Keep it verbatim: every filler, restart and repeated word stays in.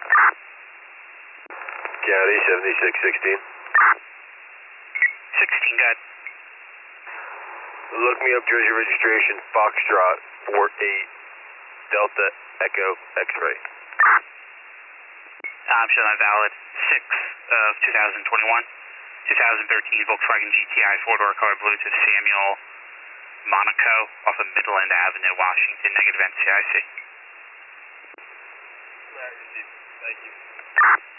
County seventy-six sixteen. sixteen, got. Look me up Jersey registration, Foxtrot four eight, Delta Echo X-ray. I'm showing that valid six of two thousand twenty-one. twenty thirteen Volkswagen G T I four-door color blue to Samuel Monaco off of Midland Avenue, Washington. Negative N C I C. Thank you.